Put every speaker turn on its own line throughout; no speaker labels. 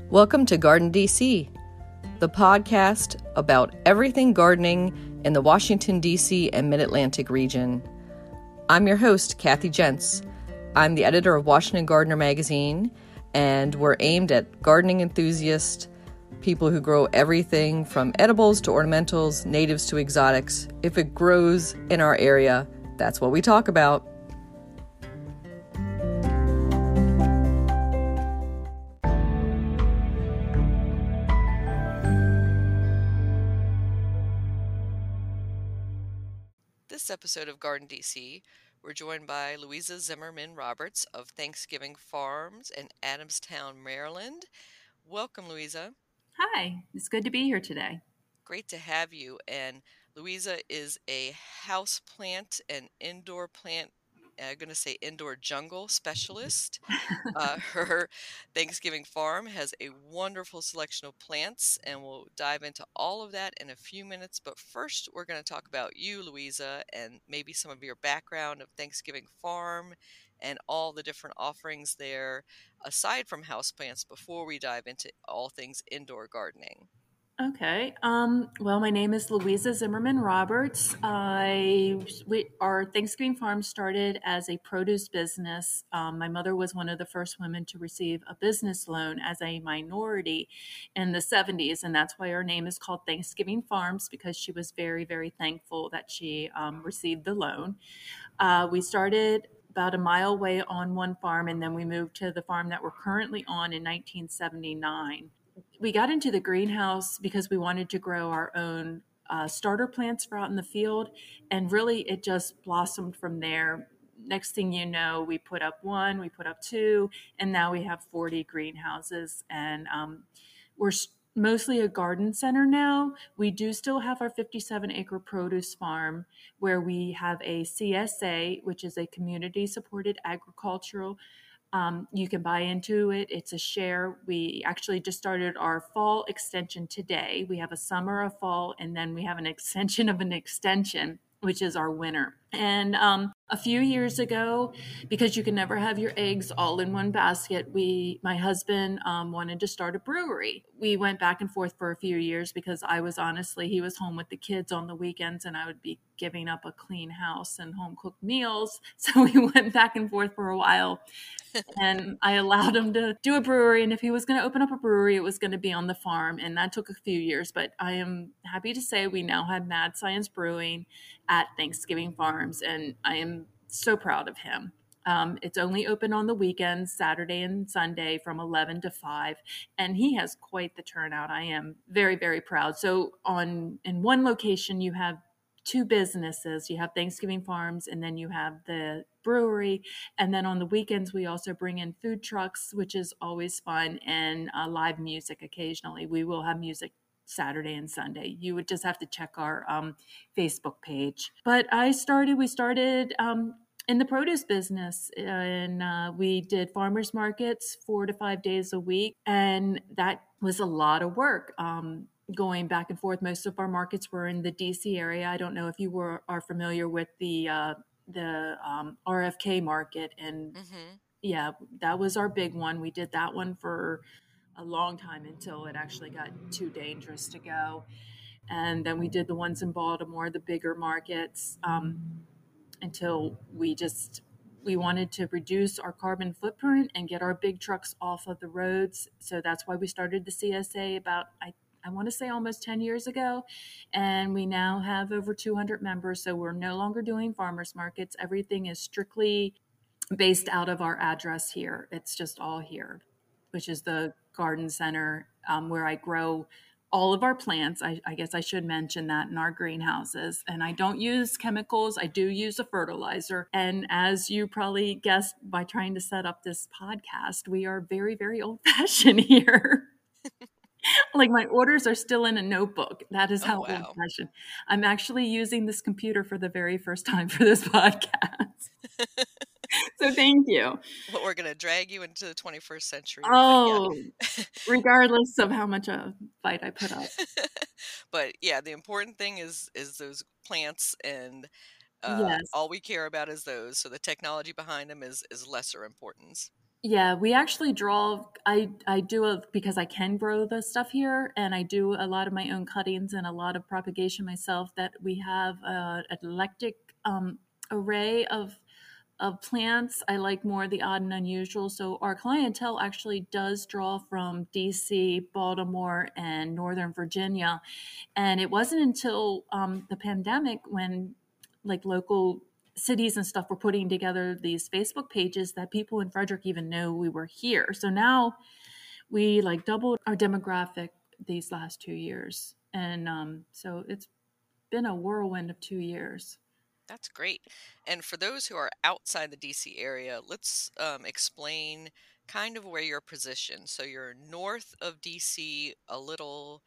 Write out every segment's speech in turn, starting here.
Welcome to Garden DC, the podcast about everything gardening in the Washington, D.C. and Mid-Atlantic region. I'm your host, Kathy Jentz. I'm the editor of Washington Gardener magazine, and we're aimed at gardening enthusiasts, people who grow everything from edibles to ornamentals, natives to exotics. If it grows in our area, that's what we talk about. This episode of Garden DC, we're joined by Louisa Zimmerman Roberts of Thanksgiving Farms in Adamstown, Maryland. Welcome, Louisa.
Hi, it's good to be here today.
Great to have you. And Louisa is a house plant and indoor plant, I'm going to say indoor jungle specialist. Her Thanksgiving farm has a wonderful selection of plants, and we'll dive into all of that in a few minutes. But first, we're going to talk about you, Louisa, and maybe some of your background of Thanksgiving Farm and all the different offerings there, aside from houseplants, before we dive into all things indoor gardening.
Okay. Well, my name is Louisa Zimmerman Roberts. Our Thanksgiving farm started as a produce business. My mother was one of the first women to receive a business loan as a minority in the 70s, and that's why our name is called Thanksgiving Farms, because she was very, very thankful that she received the loan. We started about a mile away on one farm, and then we moved to the farm that we're currently on in 1979. We got into the greenhouse because we wanted to grow our own starter plants for out in the field, and really it just blossomed from there. Next thing you know, we put up one, we put up two, and now we have 40 greenhouses, and we're mostly a garden center now. We do still have our 57-acre produce farm where we have a CSA, which is a community supported agricultural. You can buy into it. It's a share. We actually just started our fall extension today. We have a summer, a fall, and then we have an extension of an extension, which is our winter. And a few years ago, because you can never have your eggs all in one basket, my husband wanted to start a brewery. We went back and forth for a few years because he was home with the kids on the weekends, and I would be giving up a clean house and home cooked meals. So we went back and forth for a while. And I allowed him to do a brewery. And if he was going to open up a brewery, it was going to be on the farm. And that took a few years. But I am happy to say we now have Mad Science Brewing at Thanksgiving Farms. And I am so proud of him. It's only open on the weekends, Saturday and Sunday from 11 to 5. And he has quite the turnout. I am very, very proud. So in one location, you have two businesses. You have Thanksgiving Farms, and then you have the brewery. And then on the weekends, we also bring in food trucks, which is always fun, and live music occasionally. We will have music Saturday and Sunday. You would just have to check our Facebook page. But we started in the produce business, and we did farmers markets 4 to 5 days a week. And that was a lot of work. Going back and forth. Most of our markets were in the DC area. I don't know if you are familiar with the RFK market, and yeah, that was our big one. We did that one for a long time until it actually got too dangerous to go. And then we did the ones in Baltimore, the bigger markets, until we wanted to reduce our carbon footprint and get our big trucks off of the roads. So that's why we started the CSA about, I want to say almost 10 years ago, and we now have over 200 members. So we're no longer doing farmers markets. Everything is strictly based out of our address here. It's just all here, which is the garden center where I grow all of our plants. I guess I should mention that in our greenhouses. And I don't use chemicals. I do use a fertilizer. And as you probably guessed by trying to set up this podcast, we are very, very old-fashioned here. Like my orders are still in a notebook. That is how old-fashioned. I'm actually using this computer for the very first time for this podcast. So thank you.
Well, we're going to drag you into the 21st century.
Oh, yeah. Regardless of how much a fight I put up.
But yeah, the important thing is those plants, and
yes.
all we care about is those. So the technology behind them is lesser importance.
Yeah, we actually draw. I do it because I can grow the stuff here, and I do a lot of my own cuttings and a lot of propagation myself. That we have an eclectic array of plants. I like more the odd and unusual. So our clientele actually does draw from DC, Baltimore, and Northern Virginia. And it wasn't until the pandemic when like local cities and stuff were putting together these Facebook pages that people in Frederick even knew we were here. So now we like doubled our demographic these last 2 years. And so it's been a whirlwind of 2 years.
That's great. And for those who are outside the DC area, let's explain kind of where you're positioned. So you're north of DC, a little,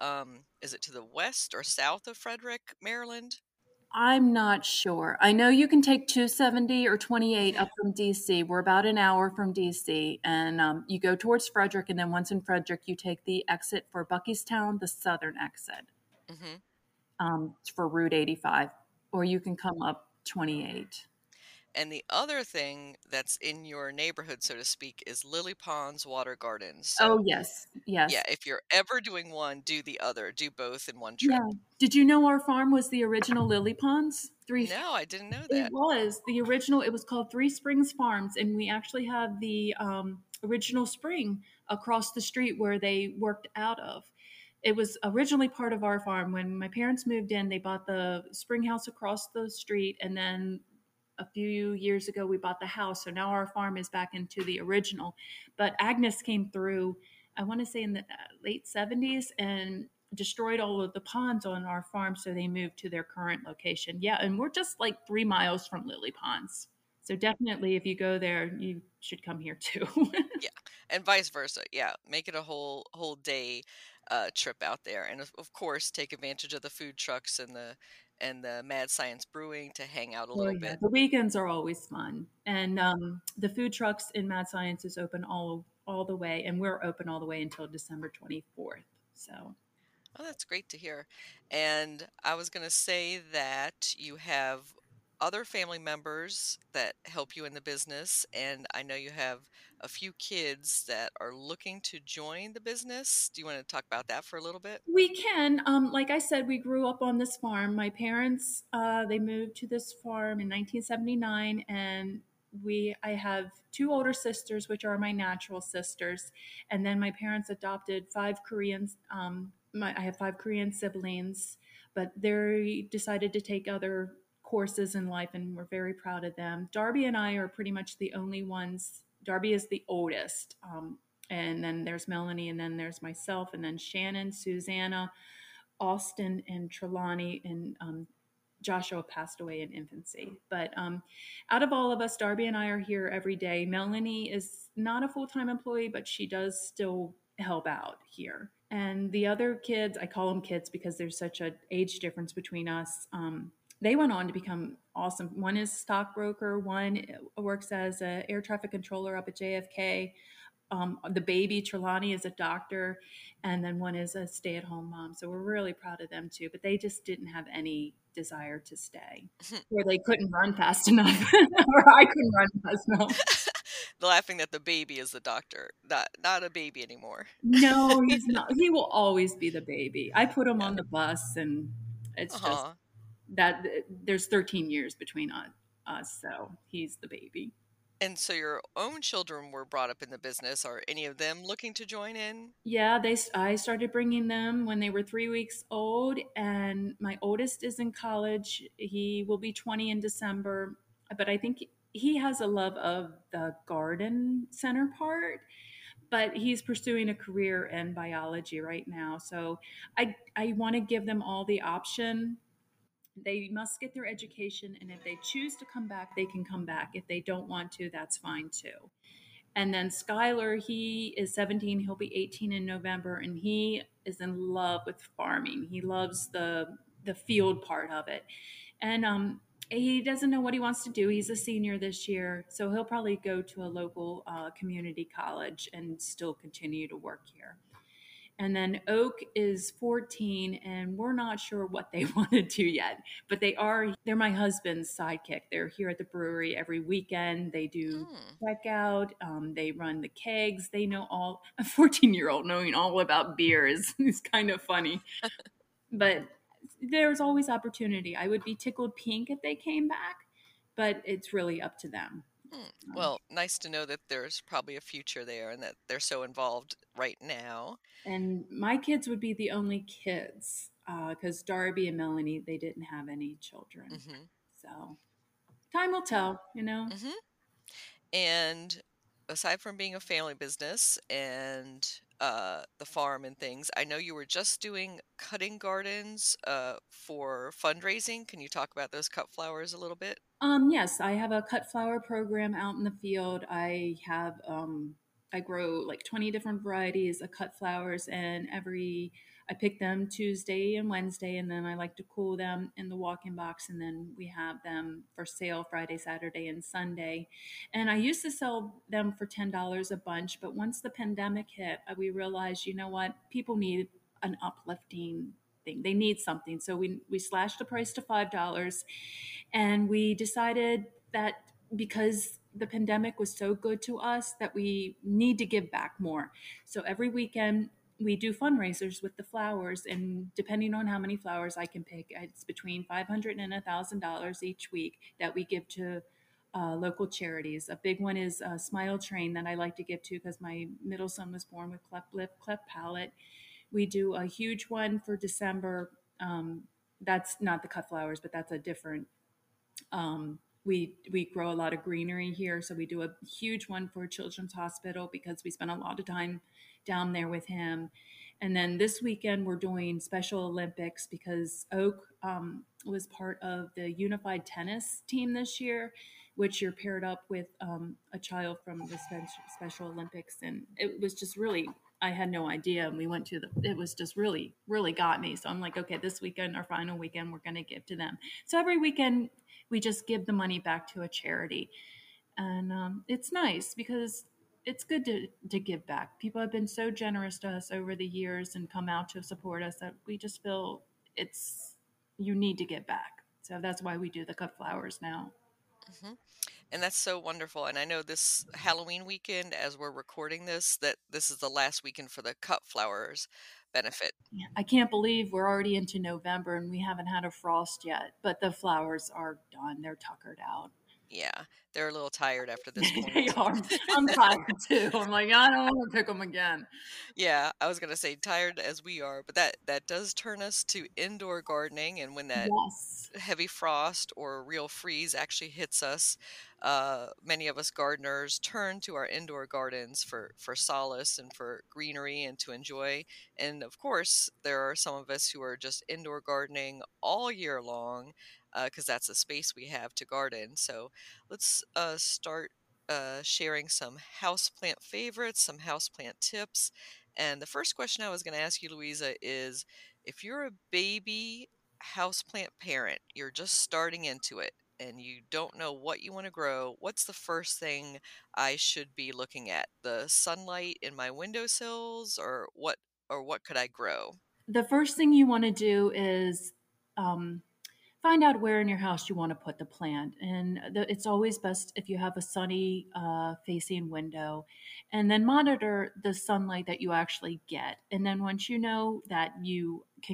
is it to the west or south of Frederick, Maryland?
I'm not sure. I know you can take 270 or 28
Hmm.
up from DC. We're about an hour from DC, and you go towards Frederick, and then once in Frederick, you take the exit for Buckystown, the southern exit
Hmm.
for Route 85, or you can come up 28.
And the other thing that's in your neighborhood, so to speak, is Lily Pond's Water Gardens.
Oh,
So,
yes,
yeah,
yes.
if you're ever doing one, do the other, do both in one trip.
Yeah. Did you know our farm was the original Lily Ponds?
No, I didn't know
It
that.
was the original. It was called Three Springs Farms, and we actually have the original spring across the street where they worked out of. It was originally part of our farm. When my parents moved in, they bought the spring house across the street, and then a few years ago we bought the house. So now our farm is back into the original. But Agnes came through, I want to say in the late 70s, and destroyed all of the ponds on our farm, so they moved to their current location. Yeah, and we're just like 3 miles from Lily Ponds. So definitely, if you go there, you should come here too.
Yeah, and vice versa. Yeah, make it a whole day trip out there, and of course take advantage of the food trucks and the Mad Science Brewing to hang out a
Oh
little
yeah,
bit.
the weekends are always fun, and the food trucks in Mad Science is open all the way, and we're open all the way until December 24th. So
Oh, that's great to hear. And I was going to say that you have other family members that help you in the business, and I know you have a few kids that are looking to join the business. Do you want to talk about that for a little bit?
we can, like I said, we grew up on this farm. My parents, they moved to this farm in 1979, and I have two older sisters, which are my natural sisters, and then my parents adopted five Koreans. I have five Korean siblings, but they decided to take other courses in life, and we're very proud of them. Darby and I are pretty much the only ones. Darby is the oldest. And then there's Melanie, and then there's myself, and then Shannon, Susanna, Austin, and Trelawney, and Joshua passed away in infancy. But out of all of us, Darby and I are here every day. Melanie is not a full time employee, but she does still help out here. And the other kids, I call them kids because there's such an age difference between us. They went on to become awesome. One is stockbroker. One works as an air traffic controller up at JFK. The baby Trelawney is a doctor, and then one is a stay-at-home mom. So we're really proud of them too. But they just didn't have any desire to stay, or they couldn't run fast enough, or I couldn't run fast enough.
Laughing that the baby is the doctor, not a baby anymore.
No, he's not. He will always be the baby. I put him
Yeah.
on the bus, and it's just
Uh-huh.
that there's 13 years between us, so he's the baby.
And so your own children were brought up in the business. Are any of them looking to join in?
Yeah, I started bringing them when they were 3 weeks old, and my oldest is in college. He will be 20 in December, but I think he has a love of the garden center part, but he's pursuing a career in biology right now. So I want to give them all the option. They must get their education, and if they choose to come back, they can come back. If they don't want to, that's fine too. And then Skylar, he is 17. He'll be 18 in November, and he is in love with farming. He loves the field part of it, and he doesn't know what he wants to do. He's a senior this year, so he'll probably go to a local community college and still continue to work here. And then Oak is 14, and we're not sure what they want to do yet. But they're my husband's sidekick. They're here at the brewery every weekend. They do
Mm.
checkout, they run the kegs. They know all, a 14-year-old knowing all about beer is kind of funny. But there's always opportunity. I would be tickled pink if they came back, but it's really up to them.
Hmm. Well, nice to know that there's probably a future there and that they're so involved right now.
And my kids would be the only kids because Darby and Melanie, they didn't have any children.
Hmm.
So time will tell, you know.
Hmm. And aside from being a family business and the farm and things, I know you were just doing cutting gardens for fundraising. Can you talk about those cut flowers a little bit?
Yes, I have a cut flower program out in the field. I grow like 20 different varieties of cut flowers, and I pick them Tuesday and Wednesday, and then I like to cool them in the walk-in box, and then we have them for sale Friday, Saturday, and Sunday. And I used to sell them for $10 a bunch, but once the pandemic hit, we realized, you know what, people need an uplifting thing. They need something. So we slashed the price to $5, and we decided that because the pandemic was so good to us that we need to give back more. So every weekend we do fundraisers with the flowers, and depending on how many flowers I can pick, it's between $500 and $1,000 each week that we give to local charities. A big one is Smile Train that I like to give to because my middle son was born with cleft lip, cleft palate. We do a huge one for December. That's not the cut flowers, but that's a different. We grow a lot of greenery here, so we do a huge one for Children's Hospital because we spend a lot of time down there with him. And then this weekend we're doing Special Olympics because Oak was part of the unified tennis team this year, which you're paired up with a child from the Special Olympics, and it was just really. I had no idea, and we went to the. It was just really, really got me. So I'm like, okay, this weekend, our final weekend, we're going to give to them. So every weekend we just give the money back to a charity, and it's nice because it's good to give back. People have been so generous to us over the years and come out to support us that we just feel it's you need to give back. So that's why we do the cut flowers now.
Hmm. And that's so wonderful. And I know this Halloween weekend, as we're recording this, that this is the last weekend for the cut flowers benefit.
I can't believe we're already into November and we haven't had a frost yet, but the flowers are done. They're tuckered out.
Yeah, they're a little tired after this
They
point.
are. I'm tired too. I'm like, I don't want to pick them again.
Yeah, I was gonna say tired as we are, but that does turn us to indoor gardening, and when that
Yes.
heavy frost or real freeze actually hits us, many of us gardeners turn to our indoor gardens for solace and for greenery and to enjoy. And of course, there are some of us who are just indoor gardening all year long because that's a space we have to garden. So let's start sharing some houseplant favorites, some houseplant tips. And the first question I was going to ask you, Louisa, is if you're a baby houseplant parent, you're just starting into it and you don't know what you want to grow, what's the first thing I should be looking at? The sunlight in my windowsills or what could I grow?
The first thing you want to do is um, find out where in your house you want to put the plant. And it's always best if you have a sunny facing window, and then monitor the sunlight that you actually get. And then once you know that you can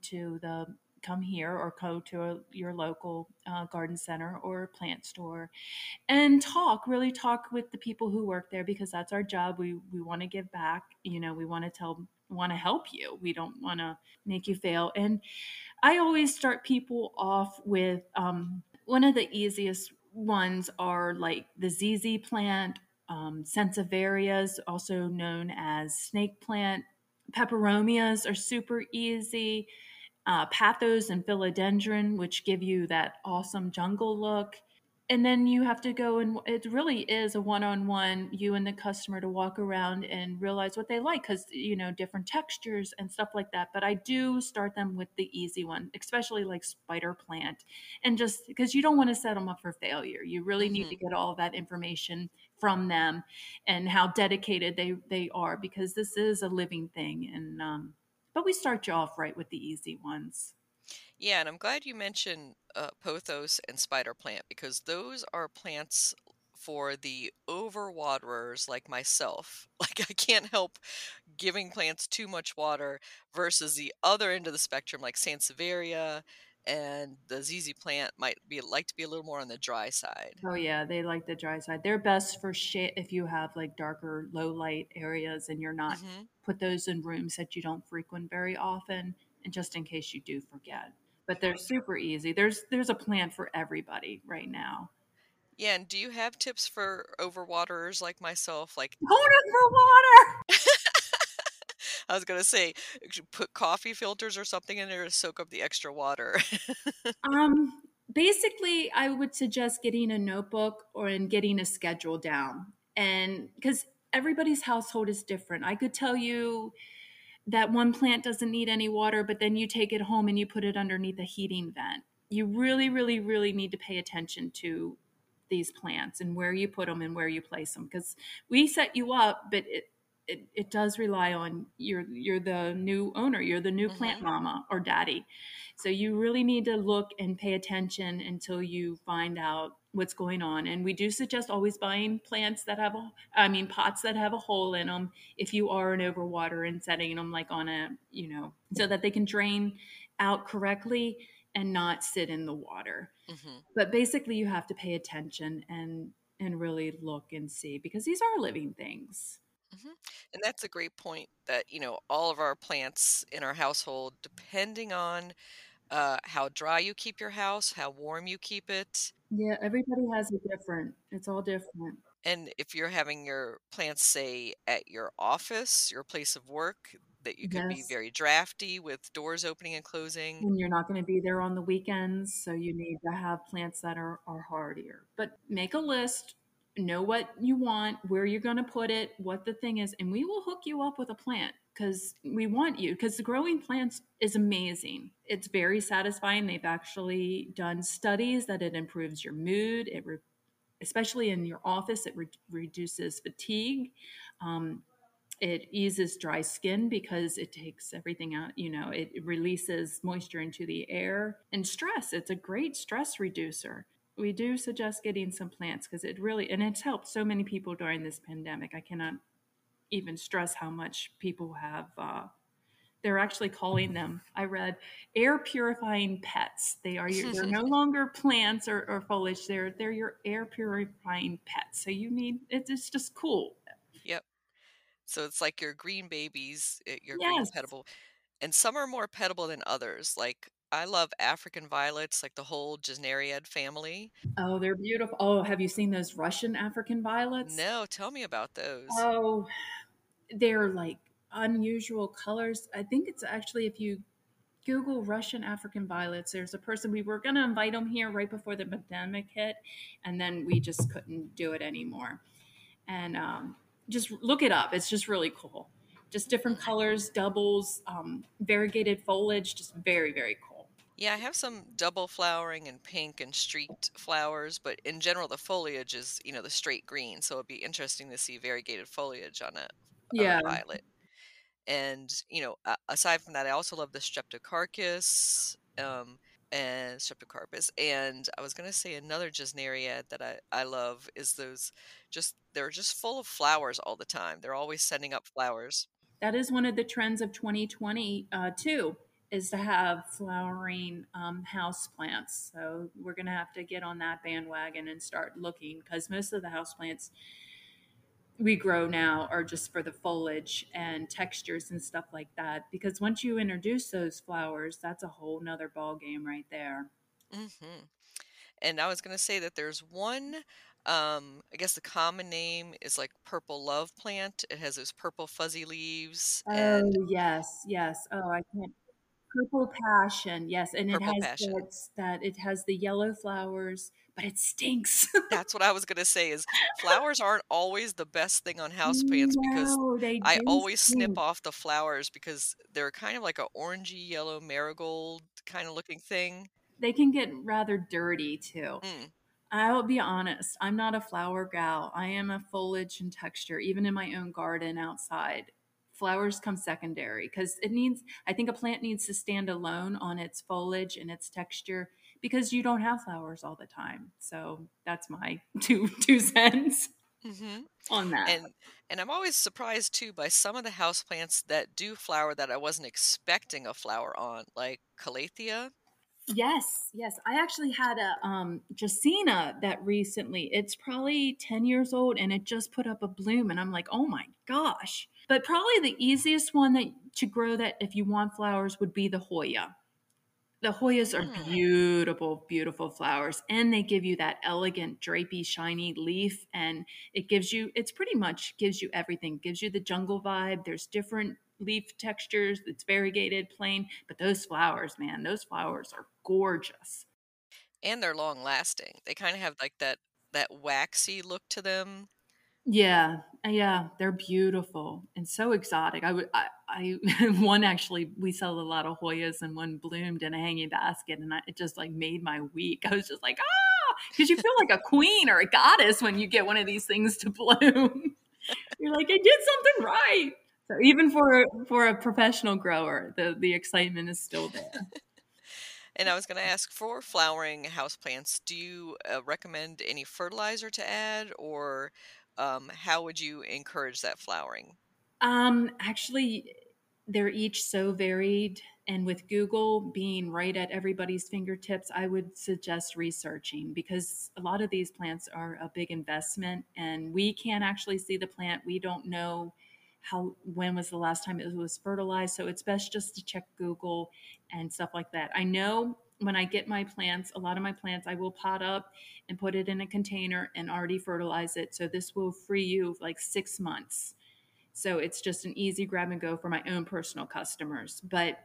come here or go to your local garden center or plant store and really talk with the people who work there because that's our job. We want to give back. You know, we want to help you. We don't want to make you fail. And I always start people off with one of the easiest ones are like the ZZ plant, Sensiverias, also known as snake plant. Peperomias are super easy. Pathos and philodendron, which give you that awesome jungle look. And then you have to go, and it really is a one-on-one, you and the customer, to walk around and realize what they like, because different textures and stuff like that. But I do start them with the easy one, especially like spider plant, and just because you don't want to set them up for failure, you really need to
Mhm.
get all of that information from them and how dedicated they are, because this is a living thing. And but we start you off right with the easy ones.
Yeah, and I'm glad you mentioned pothos and spider plant because those are plants for the overwaterers like myself. Like I can't help giving plants too much water versus the other end of the spectrum, like Sansevieria and the ZZ plant might be like to be a little more on the dry side.
Oh yeah, they like the dry side. They're best for shade if you have like darker, low light areas and you're not,
Hmm.
put those in rooms that you don't frequent very often, and just in case you do forget. But they're super easy. There's a plan for everybody right now.
Yeah, and do you have tips for overwaterers like myself? Like
Hold it for water.
I was gonna say, you should put coffee filters or something in there to soak up the extra water.
Basically, I would suggest getting a notebook or and getting a schedule down. And because everybody's household is different. I could tell you that one plant doesn't need any water, but then you take it home and you put it underneath a heating vent. You really, really, really need to pay attention to these plants and where you put them and where you place them, because we set you up, but it does rely on you're the new owner, you're the new plant
Hmm.
mama or daddy. So you really need to look and pay attention until you find out what's going on. And we do suggest always buying plants that have pots that have a hole in them if you are an overwater, and setting them like on a, so that they can drain out correctly and not sit in the water.
Hmm.
But basically you have to pay attention and really look and see, because these are living things.
Hmm. And that's a great point that, all of our plants in our household, depending on how dry you keep your house, how warm you keep it,
Yeah, everybody has a different, it's all different.
and if you're having your plants, say, at your office, your place of work, that you could be
Yes.
very drafty with doors opening and closing.
And you're not going to be there on the weekends, so you need to have plants that are hardier. But make a list, know what you want, where you're going to put it, what the thing is, and we will hook you up with a plant, because we want you. Because the growing plants is amazing. It's very satisfying. They've actually done studies that it improves your mood. Especially in your office, it reduces fatigue. Um, it eases dry skin because it takes everything out, it releases moisture into the air. And stress, it's a great stress reducer. We do suggest getting some plants, because it really, and it's helped so many people during this pandemic. I cannot even stress how much people have they're actually calling them, I read, air purifying pets. They're no longer plants or foliage, they're your air purifying pets. So you need, it's just cool.
Yep. So it's like your green babies, your green
Yes.
petable, and some are more petable than others. Like I love African violets, like the whole Gesneriad family.
Oh, they're beautiful. Oh, have you seen those Russian African violets?
No, tell me about those.
Oh, they're like unusual colors. I think it's actually, if you Google Russian African violets, there's a person, we were going to invite them here right before the pandemic hit, and then we just couldn't do it anymore. And just look it up. It's just really cool. Just different
Mhm.
colors, doubles, variegated foliage, just very, very cool.
Yeah, I have some double flowering and pink and streaked flowers, but in general, the foliage is, the straight green. So it'd be interesting to see variegated foliage on a
Yeah.
violet. And, aside from that, I also love the Streptocarpus, and Streptocarpus. And I was going to say another Gesneria that I love is they're just full of flowers all the time. They're always sending up flowers.
That is one of the trends of 2020 too, is to have flowering house plants. So we're going to have to get on that bandwagon and start looking, because most of the house plants we grow now are just for the foliage and textures and stuff like that. Because once you introduce those flowers, that's a whole nother ball game right there.
Hmm. And I was going to say that there's one, I guess the common name is like purple love plant. It has those purple fuzzy leaves and
Oh yes, yes. Oh, I can't. Purple passion, yes, and it
purple
has
passion.
it has the yellow flowers, but it stinks.
That's what I was gonna say is flowers aren't always the best thing on houseplants because
No, they
I
do
always snip
stink.
off the flowers because they're kind of like a orangey yellow marigold kinda looking thing.
They can get rather dirty too.
Mm,
I'll be honest, I'm not a flower gal. I am a foliage and texture, even in my own garden outside. Flowers come secondary because I think a plant needs to stand alone on its foliage and its texture because you don't have flowers all the time. So that's my two cents
mhm.
on that.
And I'm always surprised too by some of the houseplants that do flower that I wasn't expecting a flower on, like calathea.
Yes, yes. I actually had a Jacina that recently. It's probably 10 years old and it just put up a bloom and I'm like, "Oh my gosh." But probably the easiest one that to grow that if you want flowers would be the Hoya. The Hoyas are
Mm.
beautiful, beautiful flowers, and they give you that elegant, drapey, shiny leaf, and it's pretty much gives you everything. Gives you the jungle vibe. There's different leaf textures. It's variegated, plain, but those flowers, man, those flowers are gorgeous.
And they're long lasting. They kinda have like that waxy look to them.
Yeah, yeah, they're beautiful and so exotic. I one actually we sell a lot of Hoyas and one bloomed in a hanging basket, and it just like made my week. I was just like, because you feel like a queen or a goddess when you get one of these things to bloom. You're like, I did something right. So even for a professional grower, the excitement is still there.
And I was gonna ask, for flowering houseplants, do you, recommend any fertilizer to add, or, how would you encourage that flowering?
Actually, they're each so varied. And with Google being right at everybody's fingertips, I would suggest researching because a lot of these plants are a big investment and we can't actually see the plant. We don't know when was the last time it was fertilized. So it's best just to check Google and stuff like that. I know when I get my plants, a lot of my plants, I will pot up and put it in a container and already fertilize it. So this will free you like 6 months, so it's just an easy grab and go for my own personal customers.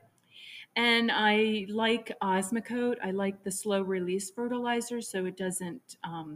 And I like Osmocote. I like the slow release fertilizer, so it doesn't,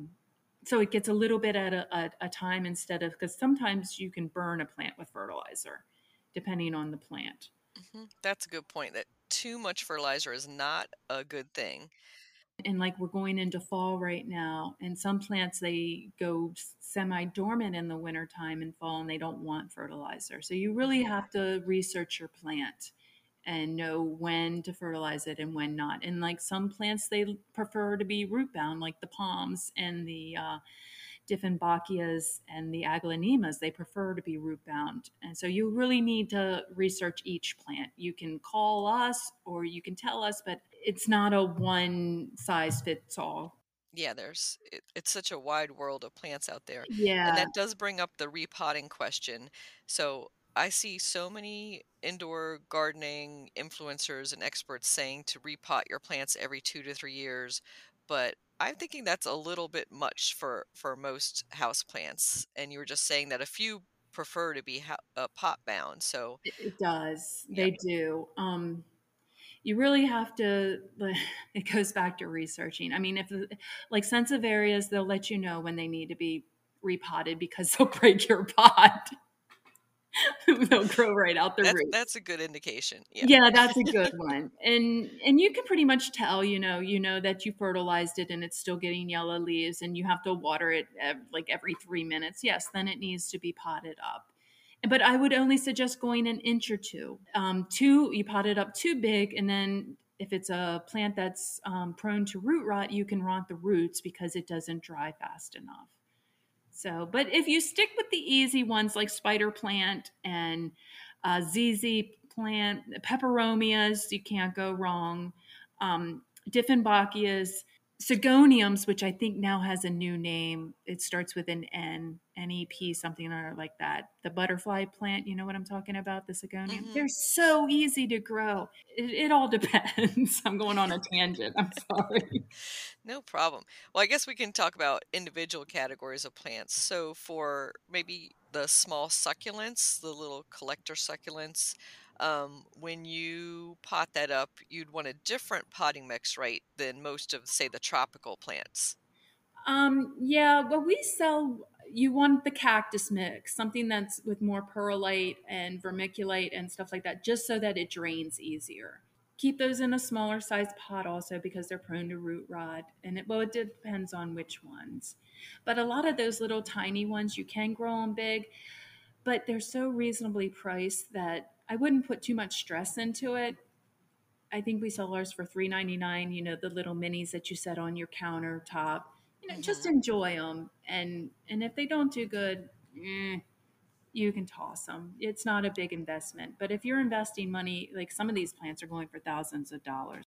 so it gets a little bit at a time instead of, because sometimes you can burn a plant with fertilizer, depending on the plant.
Mhm, that's a good point, that too much fertilizer is not a good thing.
And like we're going into fall right now, and some plants they go semi dormant in the wintertime and fall and they don't want fertilizer. So you really
Mhm,
have to research your plant and know when to fertilize it and when not. And like some plants, they prefer to be root bound, like the palms and the Dieffenbachias and the aglaonemas, they prefer to be root bound. And so you really need to research each plant. You can call us or you can tell us, but it's not a one size fits all.
yeah, it's such a wide world of plants out there, and
Yeah.
that does bring up the repotting question. So, I see so many indoor gardening influencers and experts saying to repot your plants every 2 to 3 years, but I'm thinking that's a little bit much for most house plants, and you were just saying that a few prefer to be pot bound, so
It does.
yeah.
They do. You really have to, it goes back to researching. I mean, if like sensitive areas, they'll let you know when they need to be repotted because they'll break your pot. They'll grow right out the
That's
roots.
a good indication, yeah.
Yeah, that's a good one. And you can pretty much tell, that you fertilized it and it's still getting yellow leaves and you have to water it like every 3 minutes. Yes, then it needs to be potted up. But I would only suggest going an inch or two. Two, you pot it up too big, and then if it's a plant that's prone to root rot, you can rot the roots because it doesn't dry fast enough. So, but if you stick with the easy ones like spider plant and ZZ plant, peperomias, you can't go wrong. Dieffenbachias, Sigoniums, which I think now has a new name. It starts with an N, NEP, something or like that. The butterfly plant, you know what I'm talking about? The Sigonium.
Mhm.
They're so easy to grow. It all depends. I'm going on a tangent. I'm sorry.
No problem. Well, I guess we can talk about individual categories of plants. So, for maybe the small succulents, the little collector succulents, when you pot that up, you'd want a different potting mix, right, than most of, say, the tropical plants.
Yeah, well, we sell, you want the cactus mix, something that's with more perlite and vermiculite and stuff like that, just so that it drains easier. Keep those in a smaller size pot also because they're prone to root rot. And it, well, it depends on which ones. But a lot of those little tiny ones, you can grow them big, but they're so reasonably priced that I wouldn't put too much stress into it. I think we sell ours for $3.99. You know, the little minis that you set on your countertop. You know, just
Hmm.
enjoy them, and if they don't do good, you can toss them. It's not a big investment, but if you're investing money, like some of these plants are going for thousands of dollars.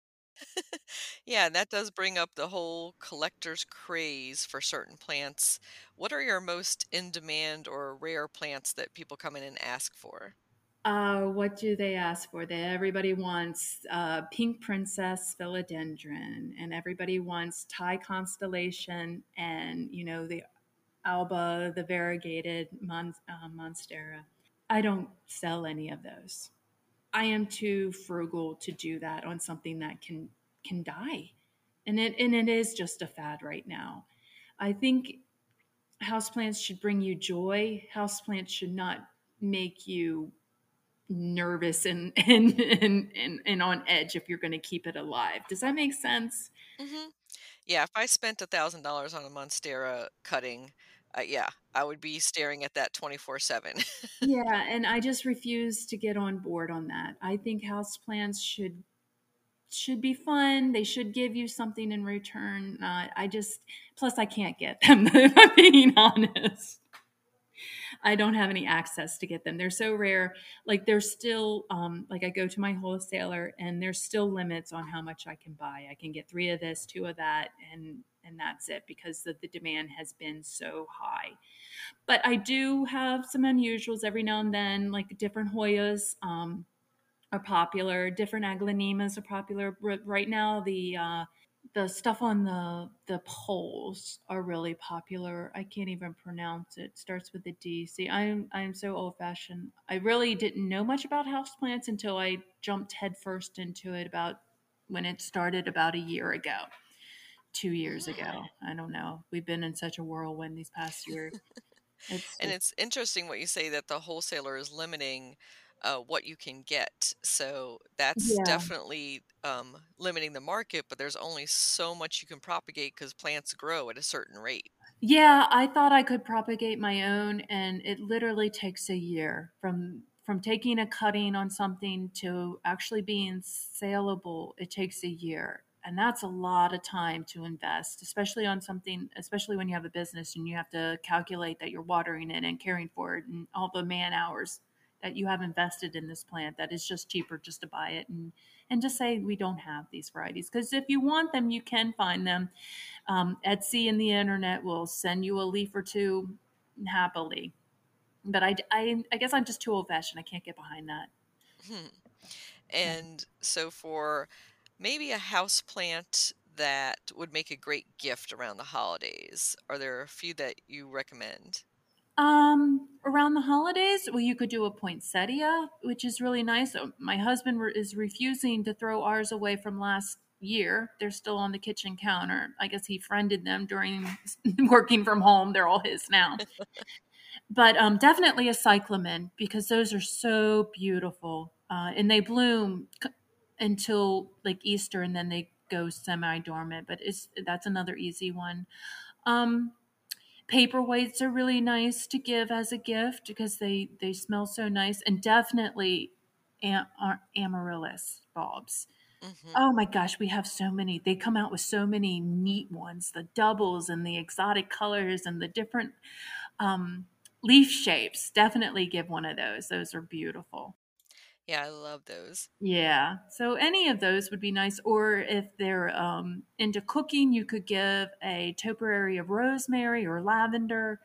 Yeah, that does bring up the whole collector's craze for certain plants. What are your most in demand or rare plants that people come in and ask for?
What do they ask for? They Everybody wants pink princess philodendron, and everybody wants Thai constellation, and you know the alba, the variegated monstera. I don't sell any of those. I am too frugal to do that on something that can die. And it is just a fad right now. I think houseplants should bring you joy. Houseplants should not make you nervous and on edge if you're going to keep it alive. Does that make sense?
Hmm. Yeah, if I spent $1,000 on a Monstera cutting, yeah, I would be staring at that 24/7.
Yeah, and I just refuse to get on board on that. I think houseplants should be fun. They should give you something in return. I just, plus I can't get them. If I'm being honest, I don't have any access to get them. They're so rare. Like there's still, like I go to my wholesaler, and there's still limits on how much I can buy. I can get 3 of this, 2 of that, and that's it because the demand has been so high. But I do have some unusuals every now and then, like different Hoyas. Are popular. Different aglaonemas are popular. Right now, the stuff on the poles are really popular. I can't even pronounce it. It starts with a D. See, I'm so old fashioned. I really didn't know much about houseplants until I jumped headfirst into it about when it started about a year ago, 2 years
Hmm.
ago. I don't know. We've been in such a whirlwind these past years. It's
And
just
it's interesting what you say that the wholesaler is limiting what you can get. So that's
yeah.
definitely limiting the market, but there's only so much you can propagate because plants grow at a certain rate.
Yeah, I thought I could propagate my own, and it literally takes a year from taking a cutting on something to actually being saleable. It takes a year, and that's a lot of time to invest, especially on something, especially when you have a business and you have to calculate that you're watering it and caring for it and all the man hours that you have invested in this plant. That it's just cheaper just to buy it and just say we don't have these varieties, because if you want them, you can find them. Etsy and the internet will send you a leaf or two happily. But I guess I'm just too old fashioned. I can't get behind that.
Hmm.
Yeah.
And so for maybe a house plant that would make a great gift around the holidays, are there a few that you recommend?
Around the holidays, well, you could do a poinsettia, which is really nice. My husband is refusing to throw ours away from last year. They're still on the kitchen counter. I guess he friended them during working from home. They're all his now. But definitely a cyclamen because those are so beautiful, and they bloom until like Easter, and then they go semi-dormant. But it's that's another easy one. Um, Paperweights are really nice to give as a gift because they smell so nice, and definitely amaryllis bulbs.
Hmm.
Oh my gosh, we have so many. They come out with so many neat ones, the doubles and the exotic colors and the different um, leaf shapes. Definitely give one of those. Those are beautiful.
Yeah, I love those.
Yeah. So any of those would be nice. Or if they're into cooking, you could give a topiary of rosemary or lavender.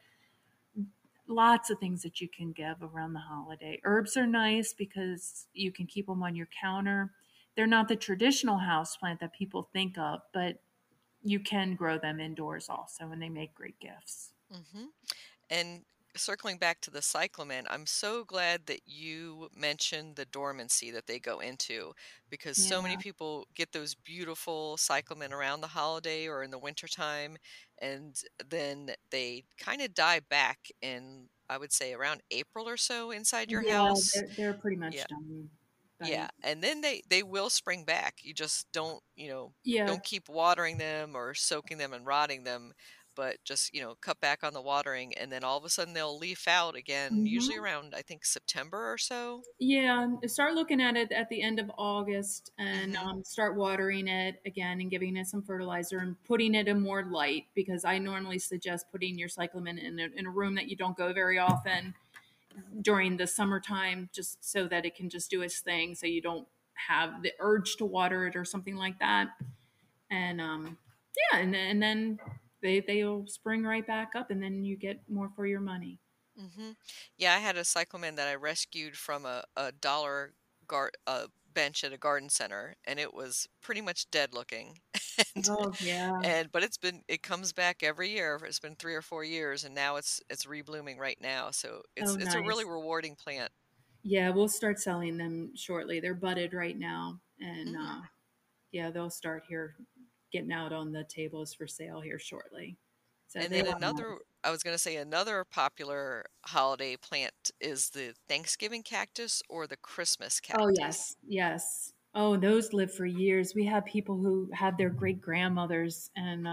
Lots of things that you can give around the holiday. Herbs are nice because you can keep them on your counter. They're not the traditional house plant that people think of, but you can grow them indoors also, and they make great gifts.
Hmm. And circling back to the cyclamen, I'm so glad that you mentioned the dormancy that they go into because so many
Yeah.
people get those beautiful cyclamen around the holiday or in the wintertime, and then they kind of die back in, I would say, around April or so inside your
Yeah,
house.
they're pretty
Yeah.
much done
Yeah,
by
and then they will spring back. You just don't,
yeah.
don't keep watering them or soaking them and rotting them, but just, cut back on the watering and then all of a sudden they'll leaf out again, usually
Mhm.
around I think September or so.
Yeah, start looking at it at the end of August and
Mhm.
start watering it again and giving it some fertilizer and putting it in more light because I normally suggest putting your cyclamen in a room that you don't go very often during the summertime just so that it can just do its thing so you don't have the urge to water it or something like that. And yeah, and then they'll spring right back up and then you get more for your money.
Mhm. Yeah, I had a cyclamen that I rescued from a dollar bench at a garden center, and it was pretty much dead looking. and
Oh yeah.
but it comes back every year. It's been 3 or 4 years, and now it's reblooming right now. So
Oh
it's a really
nice.
rewarding plant.
Yeah, we'll start selling them shortly. They're budded right now, and
Mm.
yeah, they'll start here getting out on the tables for sale here shortly. So
And
they
then
are nice.
I was going to say another popular holiday plant is the Thanksgiving cactus or the Christmas
Oh
cactus.
yes, yes. Oh, those live for years. We have people who have their great grandmothers and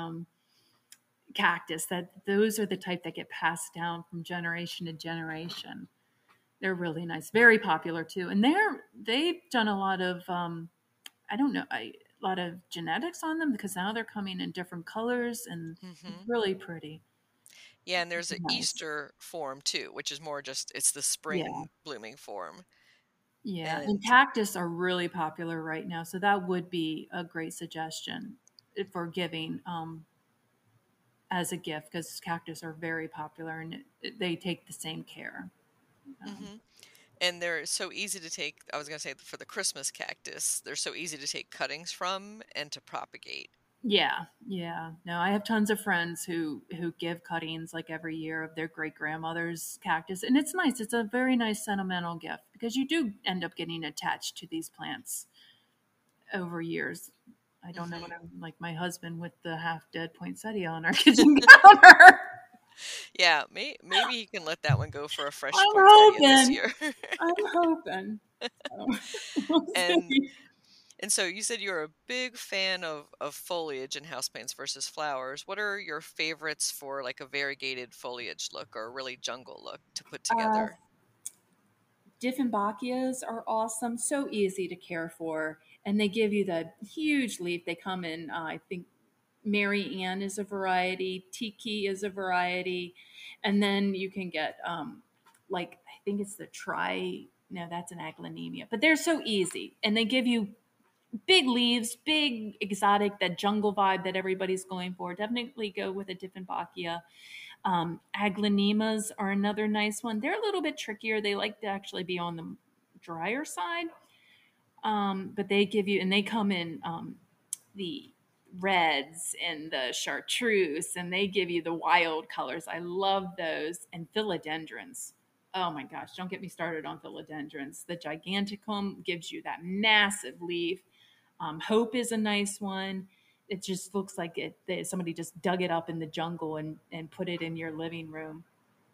cactus. That those are the type that get passed down from generation to generation. They're really nice, very popular too, and they've done a lot of I don't know a lot of genetics on them because now they're coming in different colors and
Hmm.
really pretty.
Yeah, and there's an
Nice.
Easter form too, which is more just it's the
Yeah.
spring blooming form.
Yeah. And
And
cactus are really popular right now. So that would be a great suggestion for giving as a gift because cactus are very popular and they take the same care. Um,
hmm and they're so easy to take. I was going to say for the Christmas cactus, they're so easy to take cuttings from and to propagate.
yeah. Yeah. No, I have tons of friends who give cuttings like every year of their great grandmother's cactus. And it's nice. It's a very nice sentimental gift because you do end up getting attached to these plants over years. I don't know what
Hmm.
I'm like my husband with the half dead poincetia on our kitchen counter.
Yeah, maybe he can let that one go for a fresh
I'm
poinsettia this
hoping.
year.
I'm hoping. So, we'll
and
see.
and so you said you're a big fan of foliage and houseplants versus flowers. What are your favorites for like a variegated foliage look or a really jungle look to put
Uh,
together?
Dieffenbachias are awesome, so easy to care for, and they give you the huge leaf. They come in, I think Mary Ann is a variety, Tiki is a variety, and then you can get like I think it's the tri. No, that's an aglaonemia, but they're so easy, and they give you big leaves, big exotic, that jungle vibe that everybody's going for. Definitely go with a Dieffenbachia. Aglaonemas are another nice one. They're a little bit trickier. They like to actually be on the drier side, but they give you, and they come in the reds and the chartreuse, and they give you the wild colors. I love those. And philodendrons. Oh my gosh, don't get me started on philodendrons. The giganticum gives you that massive leaf. Hope is a nice one. It just looks like that somebody just dug it up in the jungle and put it in your living room.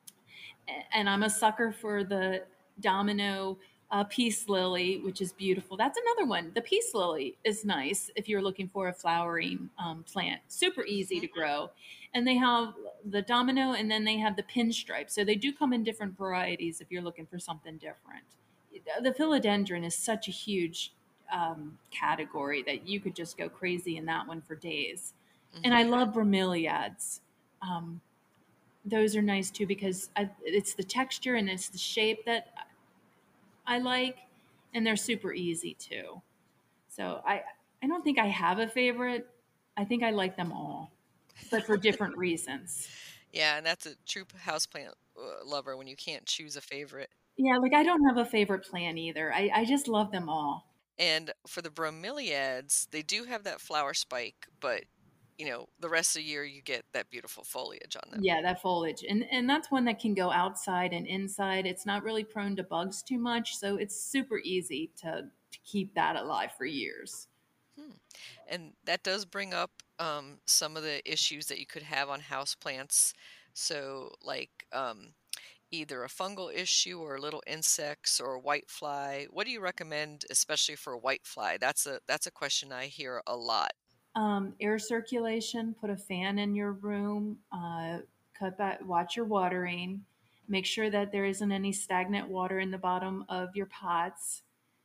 And I'm a sucker for the domino peace lily, which is beautiful. That's another one. The peace lily is nice if you're looking for a flowering plant. Super easy
Hmm.
to grow. And they have the domino and then they have the pinstripe. So they do come in different varieties if you're looking for something different. The philodendron is such a huge category that you could just go crazy in that one for days. And I
Hmm.
love bromeliads. Um, those are nice too because it's the texture and it's the shape that I like, and they're super easy too. So I don't think I have a favorite. I think I like them all, but for different reasons.
Yeah, and that's a true houseplant lover when you can't choose a favorite.
Yeah, like I don't have a favorite plant either. I just love them all.
And for the bromeliads, they do have that flower spike, but the rest of the year you get that beautiful foliage on them.
Yeah, that foliage. And that's one that can go outside and inside. It's not really prone to bugs too much, so it's super easy to keep that alive for years.
Hmm. And that does bring up some of the issues that you could have on houseplants. So, like either a fungal issue or little insects or white fly. What do you recommend, especially for white fly? That's a question I hear a lot.
Air circulation, put a fan in your room, cut back, watch your watering, make sure that there isn't any stagnant water in the bottom of your pots.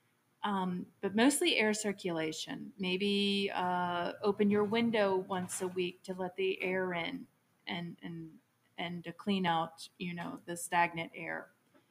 But mostly air circulation. Maybe open your window once a week to let the air in and and and to clean out, the stagnant air.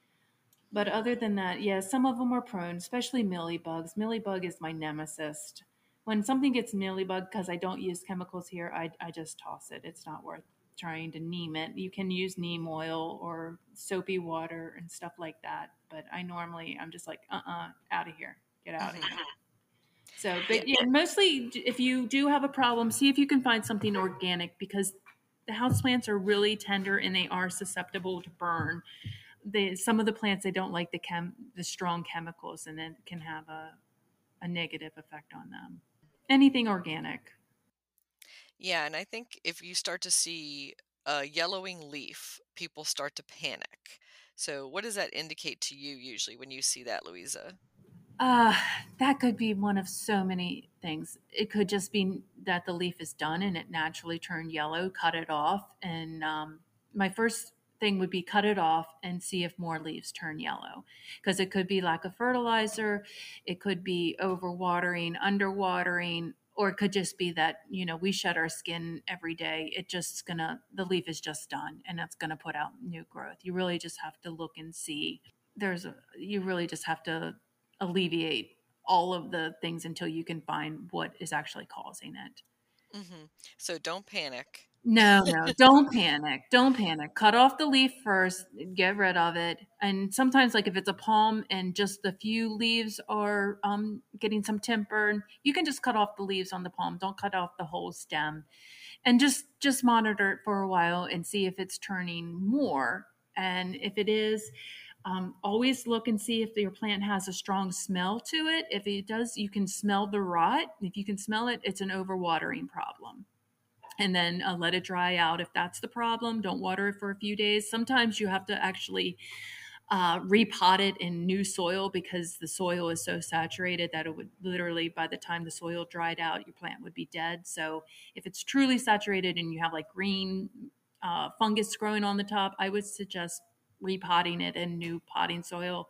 But other than that, yeah, some of them are prone, especially mealybugs. Mealybug is my nemesis. When something gets mealybug, because I don't use chemicals here, I just toss it. It's not worth trying to neem it. You can use neem oil or soapy water and stuff like that. But I'm just like, out of here. Get out of
Hmm.
here. So,
Yeah.
but yeah, mostly if you do have a problem, see if you can find something organic because the houseplants are really tender and they are susceptible to burn. Some of the plants they don't like the strong chemicals and it can have a negative effect on them. Anything organic.
Yeah, and I think if you start to see a yellowing leaf, people start to panic. So, what does that indicate to you usually when you see that, Louisa?
Uh, that could be one of so many things. It could just be that the leaf is done and it naturally turned yellow, cut it off. And my first thing would be cut it off and see if more leaves turn yellow. Because it could be lack of fertilizer, it could be overwatering, underwatering, or it could just be that, we shed our skin every day. The leaf is just done and it's going to put out new growth. You really just have to look and see. You really just have to alleviate all of the things until you can find what is actually causing it.
Hmm. So, don't panic.
No, no, don't panic. Don't panic. Cut off the leaf first, get rid of it. And sometimes, like if it's a palm and just a few leaves are getting some timber, you can just cut off the leaves on the palm. Don't cut off the whole stem. And just monitor it for a while and see if it's turning more. And if it is, always look and see if your plant has a strong smell to it. If it does, you can smell the rot. If you can smell it, it's an overwatering problem. And then let it dry out if that's the problem. Don't water it for a few days. Sometimes you have to actually repot it in new soil because the soil is so saturated that it would literally, by the time the soil dried out, your plant would be dead. So if it's truly saturated and you have like green fungus growing on the top, I would suggest repotting it in new potting soil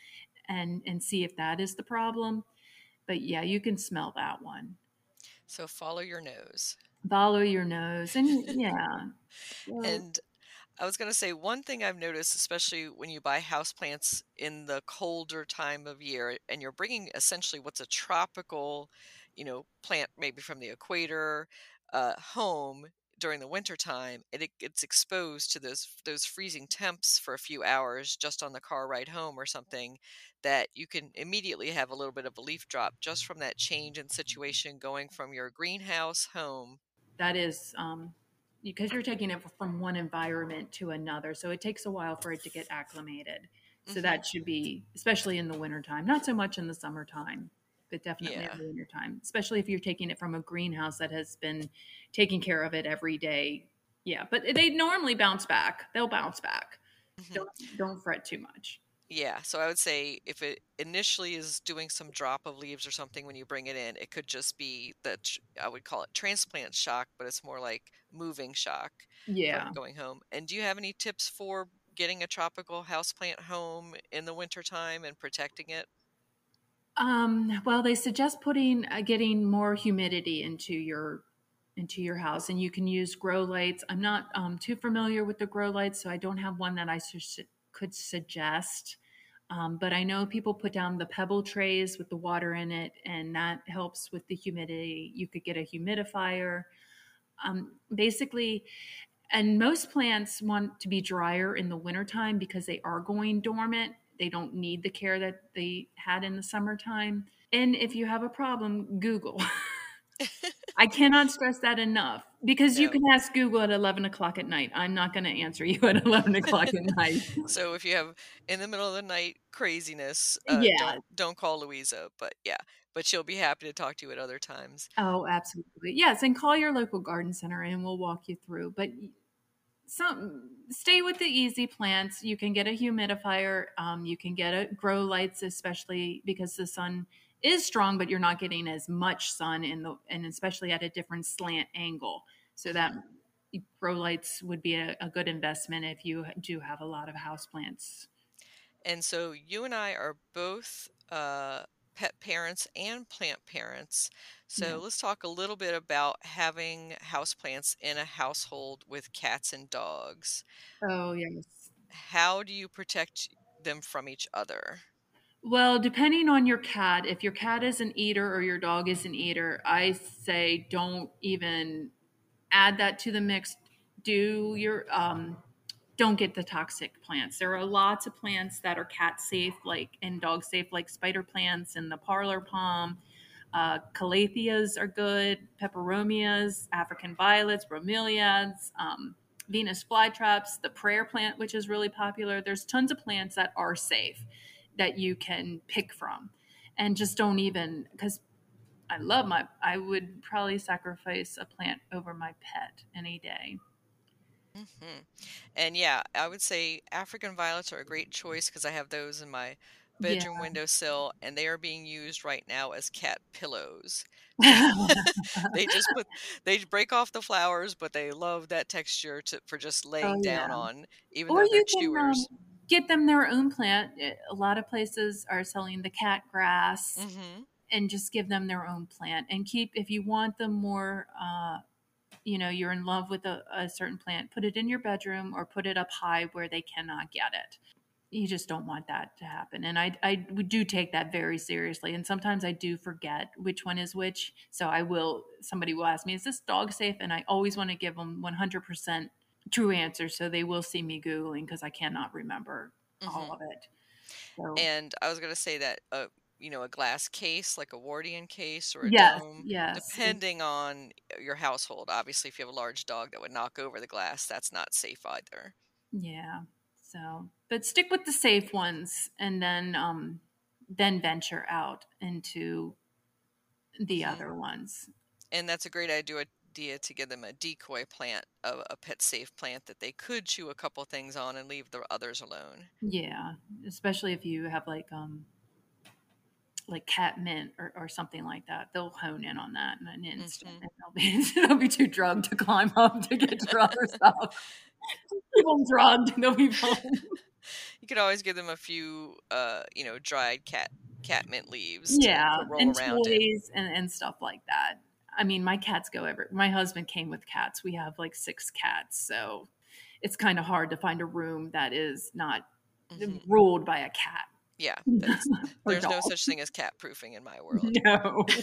and see if that is the problem. But yeah, you can smell that one.
So, follow your nose.
Follow your nose, and yeah, well,
And I was going to say one thing I've noticed, especially when you buy houseplants in the colder time of year, and you're bringing essentially what's a tropical, plant maybe from the equator, home during the winter time, and it gets exposed to those freezing temps for a few hours just on the car ride home or something, that you can immediately have a little bit of a leaf drop just from that change in situation going from your greenhouse home.
that is because you're taking it from one environment to another, so it takes a while for it to get acclimated. So
Hmm.
that should be, especially in the wintertime, not so much in the summertime, but definitely in
Yeah.
the wintertime, especially if you're taking it from a greenhouse that has been taking care of it every day. Yeah, but they normally bounce back. They'll bounce back.
Hmm.
Don't fret too much.
Yeah, so I would say if it initially is doing some drop of leaves or something when you bring it in, it could just be I would call it transplant shock, but it's more like moving shock from
Yeah.
going home. And do you have any tips for getting a tropical houseplant home in the wintertime and protecting it?
Well, they suggest getting more humidity into your house, and you can use grow lights. I'm not too familiar with the grow lights, so I don't have one that could suggest. But I know people put down the pebble trays with the water in it, and that helps with the humidity. You could get a humidifier. Basically, and most plants want to be drier in the wintertime because they are going dormant. They don't need the care that they had in the summertime. And if you have a problem, Google. I cannot stress that enough because you
No.
can ask Google at 11 o'clock at night. I'm not going to answer you at 11 o'clock at night.
So if you have in the middle of the night craziness,
Yeah.
don't call Louisa, but yeah, but she'll be happy to talk to you at other times.
Oh, absolutely. Yes, and call your local garden center and we'll walk you through. But some stay with the easy plants. You can get a humidifier. You can get a grow lights, especially because the sun is strong, but you're not getting as much sun and especially at a different slant angle. So that
Mhm.
grow lights would be a good investment if you do have a lot of houseplants.
And so you and I are both pet parents and plant parents.
Yeah.
So let's talk a little bit about having houseplants in a household with cats and dogs.
Oh, yes.
How do you protect them from each other?
Well, depending on your cat, if your cat is an eater or your dog is an eater, I say don't even add that to the mix. Do your don't get the toxic plants. There are lots of plants that are cat safe, like and dog safe, like spider plants and the parlor palm. Calatheas are good, peperomias, African violets, bromeliads, Venus flytraps, the prayer plant, which is really popular. There's tons of plants that are safe that you can pick from, and just don't even because I would probably sacrifice a plant over my pet any day.
Hmm. And yeah, I would say African violets are a great choice because I have those in my
Yeah.
bedroom windowsill, and they are being used right now as cat pillows. So they just put they break off the flowers, but they love that texture for just
Oh,
laying down
yeah.
on, even
Or
though they're
you can
chewers.
get them their own plant. A lot of places are selling the cat grass
Hmm.
and just give them their own plant and keep, if you want them more, you're in love with a certain plant, put it in your bedroom or put it up high where they cannot get it. You just don't want that to happen. And I do take that very seriously. And sometimes I do forget which one is which. So somebody will ask me, is this dog safe? And I always want to give them 100% true answers. So they will see me Googling because I cannot remember all
Hmm.
of it. So,
And I was gonna say that a glass case like a Wardian case or a
yes,
dome,
yes.
depending on your household. Obviously, if you have a large dog that would knock over the glass, that's not safe either.
Yeah. So, but stick with the safe ones and then venture out into the
Hmm.
other ones.
And that's a great idea to give them a decoy plant, a pet safe plant that they could chew a couple things on and leave the others alone.
Yeah, especially if you have like cat mint or something like that. They'll hone in on that in an instant,
Hmm.
and they'll be too drugged to climb up to get your other stuff. Keep them drugged, and they'll be fine.
You could always give them a few, dried catmint leaves
Yeah,
to roll
and
around in.
toys and stuff like that. I mean, my cats go every. My husband came with cats. We have like 6 cats, so it's kind of hard to find a room that is not
Hmm.
ruled by a cat
Yeah, that's
or
there's no
dog.
such thing as cat proofing in my world.
No.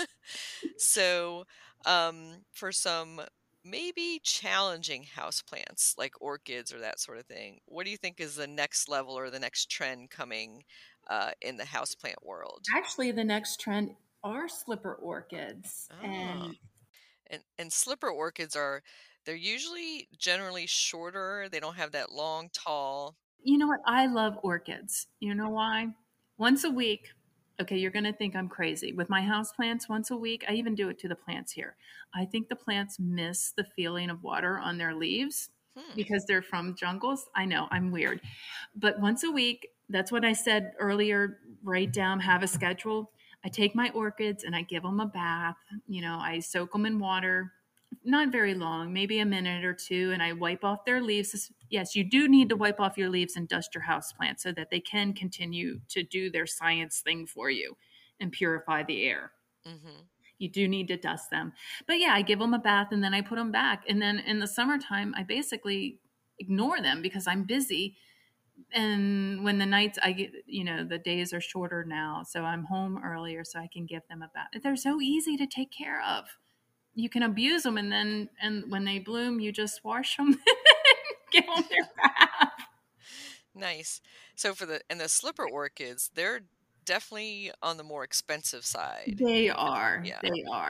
So, for some maybe challenging houseplants like orchids or that sort of thing, what do you think is the next level or the next trend coming in the houseplant world?
Actually, the next trend are slipper orchids,
Ah,
and
and slipper orchids they're usually generally shorter. They don't have that long, tall.
you know what? I love orchids. You know why? Once a week, okay, you're going to think I'm crazy. With my house plants, once a week, I even do it to the plants here. I think the plants miss the feeling of water on their leaves
Hmm.
because they're from jungles. I know, I'm weird. But once a week, that's what I said earlier, write down, have a schedule. I take my orchids and I give them a bath. I soak them in water, not very long, maybe a minute or two, and I wipe off their leaves. Yes, you do need to wipe off your leaves and dust your house plant so that they can continue to do their science thing for you and purify the air.
Mm-hmm.
You do need to dust them. But yeah, I give them a bath and then I put them back. And then in the summertime, I basically ignore them because I'm busy. And when the nights I get, the days are shorter now, so I'm home earlier so I can give them a bath. They're so easy to take care of. You can abuse them, and when they bloom, you just wash them, give them their bath.
Nice. So the slipper orchids, they're definitely on the more expensive side.
They are.
Yeah.
They are.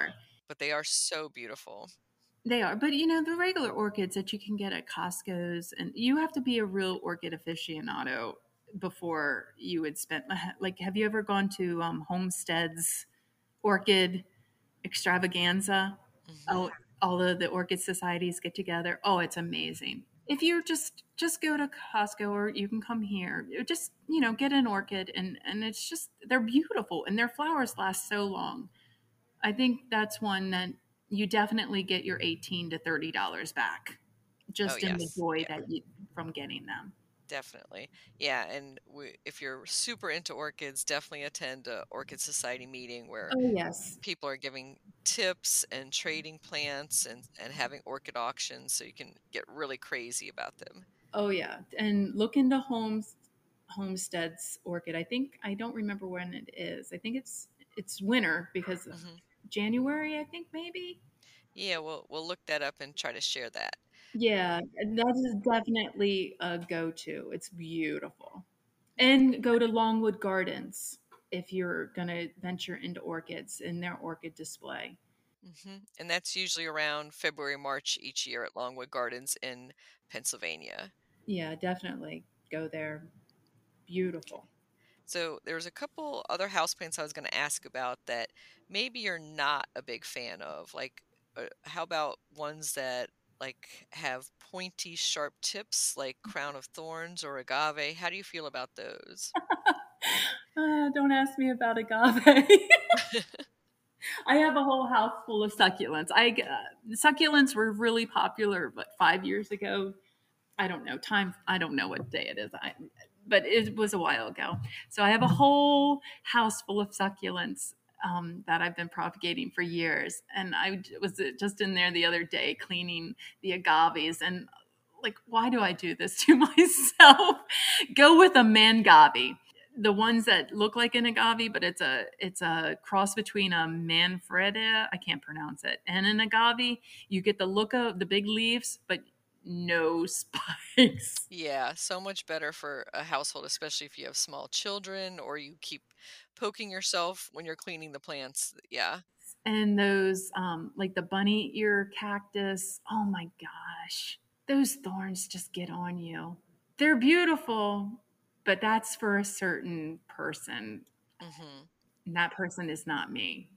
but they are so beautiful.
They are, but the regular orchids that you can get at Costco's, and you have to be a real orchid aficionado before you would spend. Like, have you ever gone to Homestead's Orchid Extravaganza? Oh,
Hmm.
all of the orchid societies get together. Oh, it's amazing. If you just go to Costco, or you can come here, just get an orchid, and it's just, they're beautiful and their flowers last so long. I think that's one that you definitely get your 18 to $30 back,
Oh
just in the
yes,
joy
yeah,
that you from getting them.
definitely. Yeah, and if you're super into orchids, definitely attend a Orchid Society meeting where
Oh yes.
people are giving tips and trading plants and having orchid auctions so you can get really crazy about them.
Oh yeah. And look into Homestead's orchid. I don't remember when it is. I think it's winter, because
Hmm.
January, I think, maybe.
Yeah, we'll look that up and try to share that.
Yeah, that is definitely a go-to. It's beautiful. And go to Longwood Gardens if you're going to venture into orchids in their orchid display.
And that's usually around February, March each year at Longwood Gardens in Pennsylvania.
Yeah, definitely go there.
Okay.
Beautiful.
So there's a couple other houseplants I was going to ask about that maybe you're not a big fan of. Like, how about ones that like have pointy, sharp tips, like crown of thorns or agave? How do you feel about those?
Don't ask me about agave. I have a whole house full of succulents. Succulents were really popular, but 5 years ago. I don't know time. I don't know what day it is. But it was a while ago. So I have a whole house full of succulents that I've been propagating for years. And I was just in there the other day cleaning the agaves, and like, why do I do this to myself? Go with a mangave. The ones that look like an agave, but it's a cross between a manfreda, I can't pronounce it, and an agave. You get the look of the big leaves, but no spikes.
Yeah, so much better for a household, especially if you have small children or you keep poking yourself when you're cleaning the plants. Yeah.
And those, like the bunny ear cactus, oh my gosh, those thorns just get on you. They're beautiful, but that's for a certain person.
Hmm.
And that person is not me.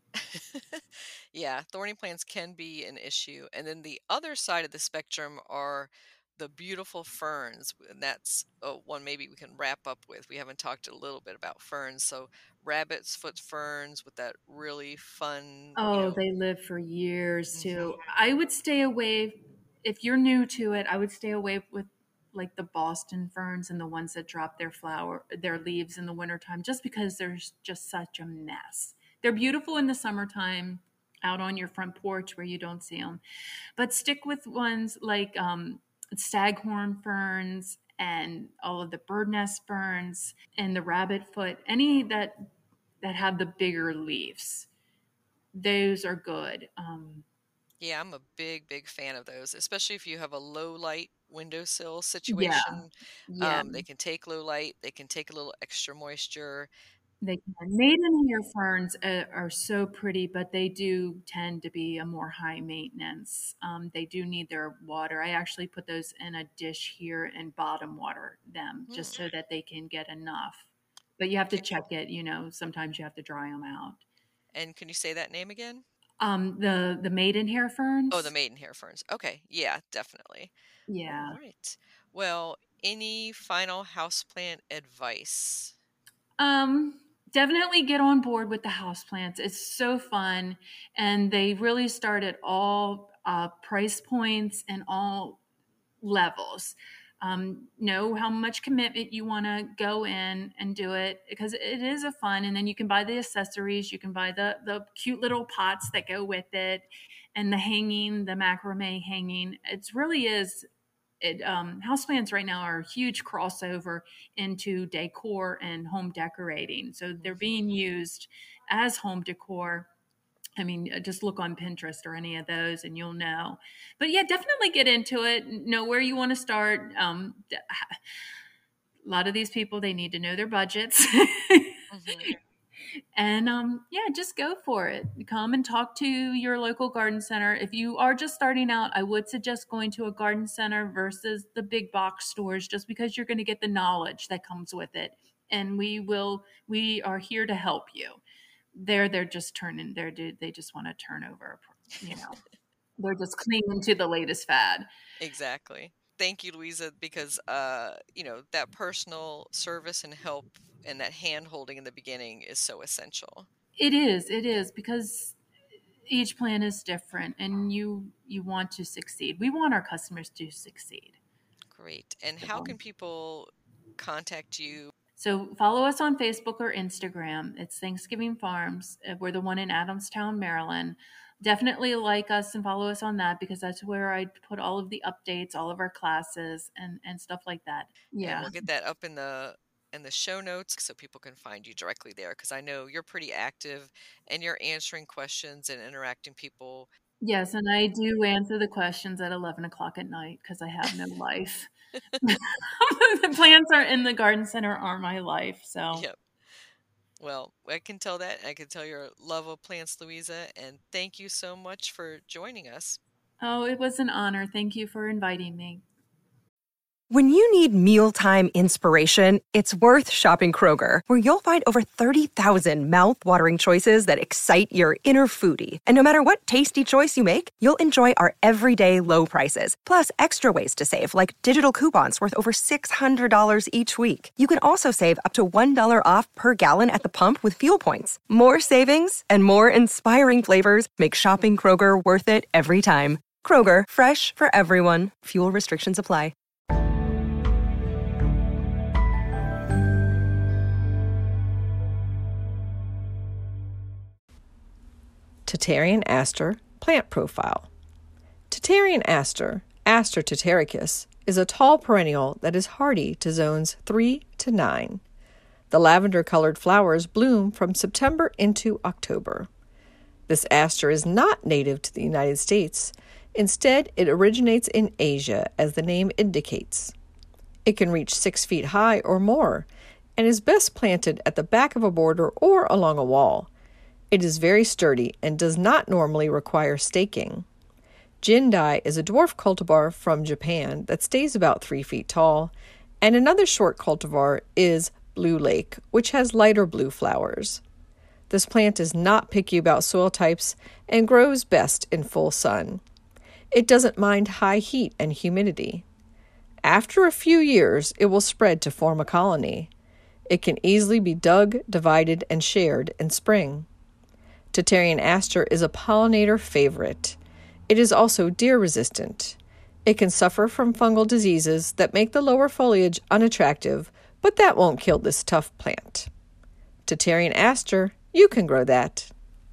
Yeah, thorny plants can be an issue. And then the other side of the spectrum are the beautiful ferns. And that's one maybe we can wrap up with. We haven't talked a little bit about ferns. So, rabbit's foot ferns with that really fun,
Oh, they live for years too.
hmm.
I would stay away, if you're new to it, I would stay away with like the Boston ferns and the ones that drop their leaves in the wintertime, just because there's just such a mess. They're beautiful in the summertime out on your front porch where you don't see them, but stick with ones like staghorn ferns and all of the bird nest ferns and the rabbit foot, any that have the bigger leaves, those are good.
Yeah, I'm a big, big fan of those, especially if you have a low light windowsill
Yeah,
situation.
yeah,
They can take low light, they can take a little extra moisture.
they can. Maidenhair ferns are so pretty, but they do tend to be a more high maintenance. They do need their water. I actually put those in a dish here and bottom water them
Hmm.
just so that they can get enough. But you have to
Okay.
check it. Sometimes you have to dry them out.
And can you say that name again?
The maidenhair
Oh, the
ferns.
maidenhair ferns. Okay, yeah, definitely. All
Yeah.
right. Well, any final houseplant advice?
Um, Definitely get on board with the houseplants. It's so fun, and they really start at all price points and all levels. Know how much commitment you want to go in and do it, because it is a fun. And then you can buy the accessories. You can buy the cute little pots that go with it, and the macrame hanging. It's really is houseplants right now are a huge crossover into decor and home decorating. So they're
Hmm.
being used as home decor. I mean, just look on Pinterest or any of those and you'll know. But yeah, definitely get into it. Know where you want to start. A lot of these people, they need to know their budgets.
Hmm.
And yeah, just go for it. Come and talk to your local garden center. If you are just starting out, I would suggest going to a garden center versus the big box stores, just because you're going to get the knowledge that comes with it. And we are here to help you. They're just turning there. They just want to turn over, they're just clinging to the latest fad.
Exactly. Thank you, Louisa, because that personal service and help and that hand holding in the beginning is so essential.
It is because each plan is different, and you want to succeed. We want our customers to succeed.
Great. And how can people contact you?
So follow us on Facebook or Instagram. It's Thanksgiving Farms. We're the one in Adamstown, Maryland. Definitely like us and follow us on that, because that's where I put all of the updates, all of our classes and stuff like that.
And
Yeah.
we'll get that up in the show notes so people can find you directly there, because I know you're pretty active and you're answering questions and interacting people.
Yes, and I do answer the questions at 11 o'clock at night because I have no life. The plants are in the garden center are my life. So
Yep. Well, I can tell that. I can tell your love of plants, Louisa, and thank you so much for joining us.
Oh, it was an honor. Thank you for inviting me.
When you need mealtime inspiration, it's worth shopping Kroger, where you'll find over 30,000 mouth-watering choices that excite your inner foodie. And no matter what tasty choice you make, you'll enjoy our everyday low prices, plus extra ways to save, like digital coupons worth over $600 each week. You can also save up to $1 off per gallon at the pump with fuel points. More savings and more inspiring flavors make shopping Kroger worth it every time. Kroger, fresh for everyone. Fuel restrictions apply.
Tatarian aster plant profile. Tatarian aster, Aster tataricus, is a tall perennial that is hardy to zones 3 to 9. The lavender-colored flowers bloom from September into October. This aster is not native to the United States. Instead, it originates in Asia, as the name indicates. It can reach 6 feet high or more, and is best planted at the back of a border or along a wall. It is very sturdy and does not normally require staking. Jindai is a dwarf cultivar from Japan that stays about 3 feet tall, and another short cultivar is Blue Lake, which has lighter blue flowers. This plant is not picky about soil types and grows best in full sun. It doesn't mind high heat and humidity. After a few years, it will spread to form a colony. It can easily be dug, divided, and shared in spring. Tatarian aster is a pollinator favorite. It is also deer-resistant. It can suffer from fungal diseases that make the lower foliage unattractive, but that won't kill this tough plant. Tatarian aster, you can grow that.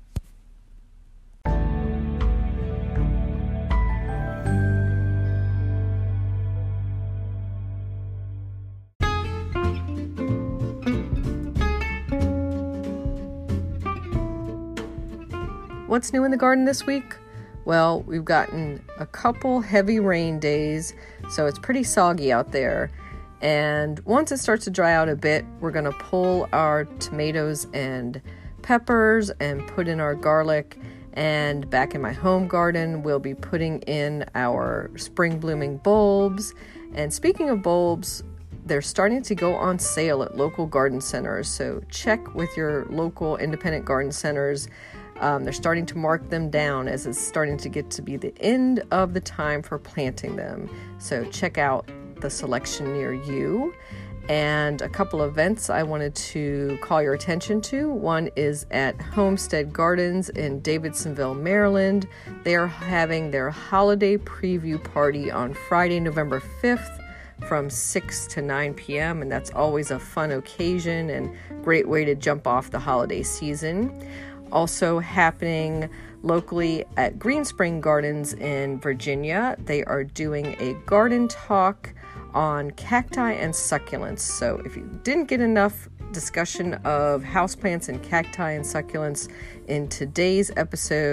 What's new in the garden this week? Well, we've gotten a couple heavy rain days, so it's pretty soggy out there. And once it starts to dry out a bit, we're going to pull our tomatoes and peppers and put in our garlic. And back in my home garden, we'll be putting in our spring blooming bulbs. And speaking of bulbs, they're starting to go on sale at local garden centers. So check with your local independent garden centers. They're starting to mark them down as it's starting to get to be the end of the time for planting them. So check out the selection near you. And a couple of events I wanted to call your attention to. One is at Homestead Gardens in Davidsonville, Maryland. They are having their holiday preview party on Friday, November 5th from 6 to 9 p.m. And that's always a fun occasion and great way to jump off the holiday season. Also happening locally at Green Spring Gardens in Virginia. They are doing a garden talk on cacti and succulents. So if you didn't get enough discussion of houseplants and cacti and succulents in today's episode,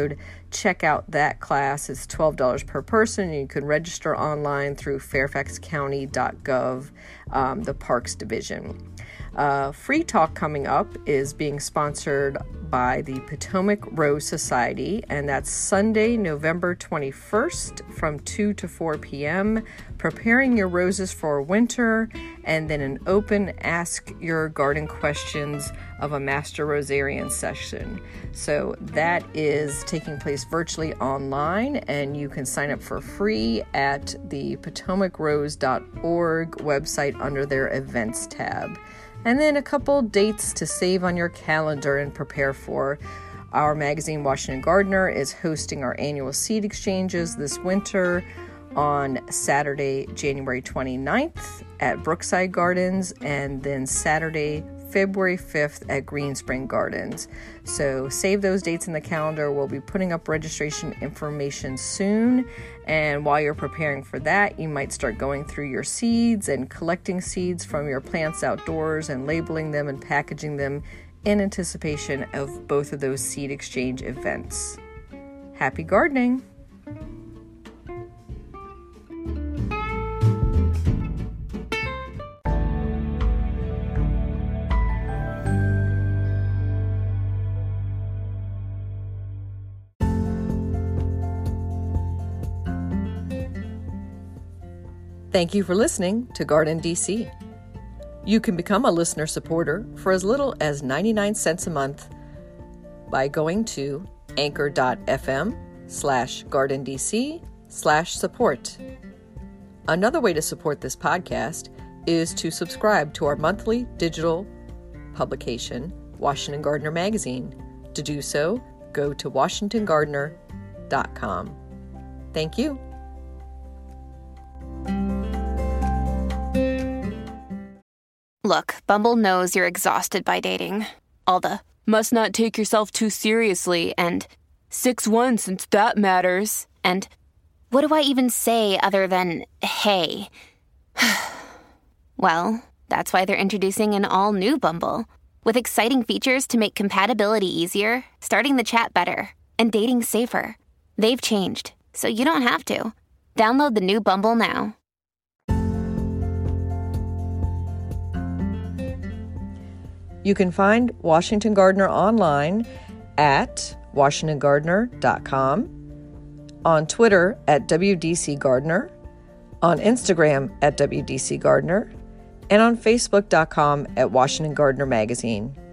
check out that class. It's $12 per person, and you can register online through fairfaxcounty.gov, the Parks Division. Free Talk coming up is being sponsored by the Potomac Rose Society, and that's Sunday, November 21st from 2 to 4 p.m. Preparing your roses for winter, and then an open Ask Your Garden Questions of a Master Rosarian session. So that is taking place virtually online, and you can sign up for free at the potomacrose.org website under their events tab. And then a couple dates to save on your calendar and prepare for. Our magazine, Washington Gardener, is hosting our annual seed exchanges this winter on Saturday, January 29th at Brookside Gardens, and then Saturday, February 5th at Green Spring Gardens. So save those dates in the calendar. We'll be putting up registration information soon. And while you're preparing for that, you might start going through your seeds and collecting seeds from your plants outdoors and labeling them and packaging them in anticipation of both of those seed exchange events. Happy gardening! Thank you for listening to Garden DC. You can become a listener supporter for as little as 99 cents a month by going to anchor.fm/gardendc/support. Another way to support this podcast is to subscribe to our monthly digital publication, Washington Gardener Magazine. To do so, go to washingtongardener.com. Thank you.
Look, Bumble knows you're exhausted by dating. All the, must not take yourself too seriously, and 6'1" since that matters, and what do I even say other than, hey? Well, that's why they're introducing an all-new Bumble, with exciting features to make compatibility easier, starting the chat better, and dating safer. They've changed, so you don't have to. Download the new Bumble now.
You can find Washington Gardener online at washingtongardener.com, on Twitter at WDC Gardener, on Instagram at WDC Gardener, and on Facebook.com at Washington Gardener Magazine.